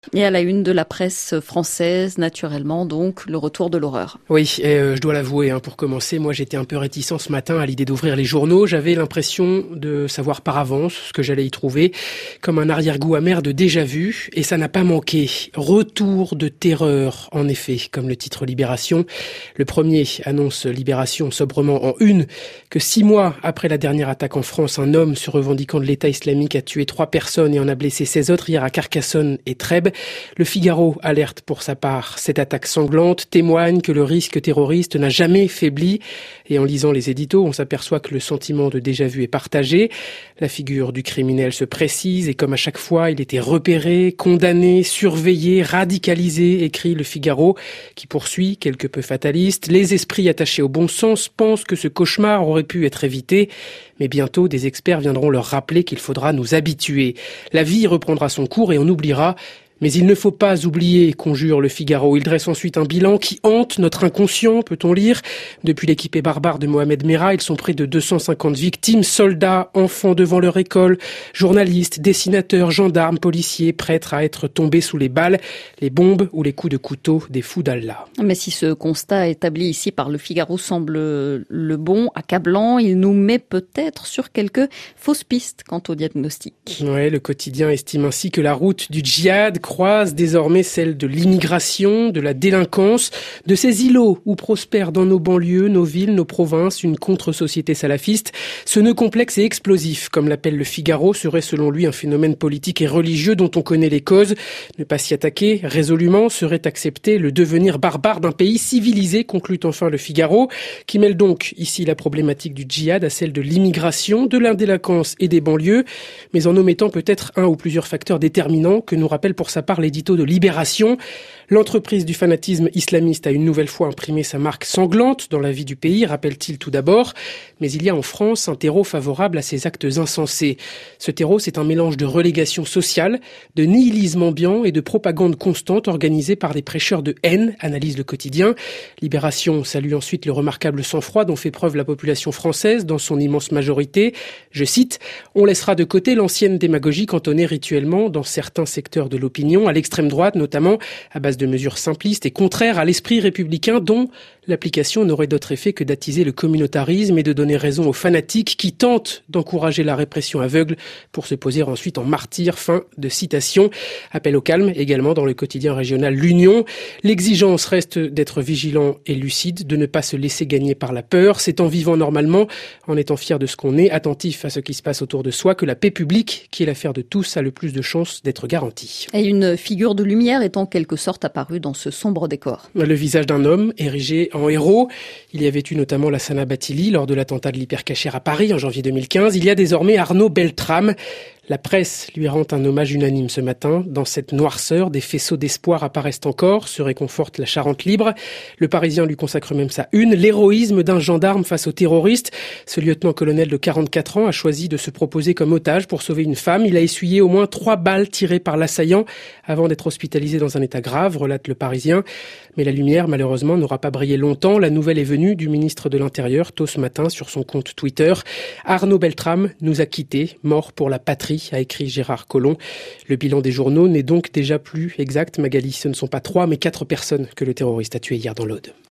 Et à la une de la presse française, naturellement, donc, le retour de l'horreur. Oui, et je dois l'avouer, pour commencer, moi j'étais un peu réticent ce matin à l'idée d'ouvrir les journaux. J'avais l'impression de savoir par avance ce que j'allais y trouver, comme un arrière-goût amer de déjà-vu, et ça n'a pas manqué. Retour de terreur, en effet, comme le titre Libération. Le premier annonce Libération sobrement en une, que 6 mois après la dernière attaque en France, un homme se revendiquant de l'État islamique a tué 3 personnes et en a blessé 16 autres hier à Carcassonne et Trèbes. Le Figaro alerte pour sa part. Cette attaque sanglante témoigne que le risque terroriste n'a jamais faibli. Et en lisant les éditos, on s'aperçoit que le sentiment de déjà-vu est partagé. La figure du criminel se précise et comme à chaque fois, il était repéré, condamné, surveillé, radicalisé, écrit le Figaro, qui poursuit, quelque peu fataliste. Les esprits attachés au bon sens pensent que ce cauchemar aurait pu être évité. Mais bientôt, des experts viendront leur rappeler qu'il faudra nous habituer. La vie reprendra son cours et on oubliera. Mais il ne faut pas oublier, conjure le Figaro. Il dresse ensuite un bilan qui hante notre inconscient, peut-on lire. Depuis l'équipée barbare de Mohamed Merah, ils sont près de 250 victimes, soldats, enfants devant leur école, journalistes, dessinateurs, gendarmes, policiers, prêtres à être tombés sous les balles, les bombes ou les coups de couteau des fous d'Allah. Mais si ce constat établi ici par le Figaro semble le bon, accablant, il nous met peut-être sur quelques fausses pistes quant au diagnostic. Ouais, le quotidien estime ainsi que la route du djihad croise désormais celle de l'immigration, de la délinquance, de ces îlots où prospèrent dans nos banlieues, nos villes, nos provinces, une contre-société salafiste. Ce nœud complexe et explosif, comme l'appelle le Figaro, serait selon lui un phénomène politique et religieux dont on connaît les causes. Ne pas s'y attaquer résolument serait accepter le devenir barbare d'un pays civilisé, conclut enfin le Figaro, qui mêle donc ici la problématique du djihad à celle de l'immigration, de la délinquance et des banlieues, mais en omettant peut-être un ou plusieurs facteurs déterminants que nous rappelle pour sa part l'édito de Libération. L'entreprise du fanatisme islamiste a une nouvelle fois imprimé sa marque sanglante dans la vie du pays, rappelle-t-il tout d'abord. Mais il y a en France un terreau favorable à ces actes insensés. Ce terreau, c'est un mélange de relégation sociale, de nihilisme ambiant et de propagande constante organisée par des prêcheurs de haine, analyse le quotidien. Libération salue ensuite le remarquable sang-froid dont fait preuve la population française dans son immense majorité. Je cite, « On laissera de côté l'ancienne démagogie cantonnée rituellement dans certains secteurs de l'opinion, à l'extrême droite notamment, à base de mesures simplistes et contraires à l'esprit républicain dont l'application n'aurait d'autre effet que d'attiser le communautarisme et de donner raison aux fanatiques qui tentent d'encourager la répression aveugle pour se poser ensuite en martyrs. » Fin de citation. Appel au calme également dans le quotidien régional L'Union. L'exigence reste d'être vigilant et lucide, de ne pas se laisser gagner par la peur. C'est en vivant normalement, en étant fier de ce qu'on est, attentif à ce qui se passe autour de soi, que la paix publique, qui est l'affaire de tous, a le plus de chances d'être garantie. Et une figure de lumière est en quelque sorte apparue dans ce sombre décor. Le visage d'un homme érigé en héros. Il y avait eu notamment Lassana Bathily lors de l'attentat de l'Hypercacher à Paris en janvier 2015. Il y a désormais Arnaud Beltrame. La presse lui rend un hommage unanime ce matin. Dans cette noirceur, des faisceaux d'espoir apparaissent encore, se réconforte la Charente libre. Le Parisien lui consacre même sa une, l'héroïsme d'un gendarme face aux terroristes. Ce lieutenant-colonel de 44 ans a choisi de se proposer comme otage pour sauver une femme. Il a essuyé au moins 3 balles tirées par l'assaillant avant d'être hospitalisé dans un état grave, relate le Parisien. Mais la lumière, malheureusement, n'aura pas brillé longtemps. La nouvelle est venue du ministre de l'Intérieur tôt ce matin sur son compte Twitter. Arnaud Beltrame nous a quittés, mort pour la patrie, a écrit Gérard Collomb. Le bilan des journaux n'est donc déjà plus exact, Magali. Ce ne sont pas 3 mais 4 personnes que le terroriste a tuées hier dans l'Aude.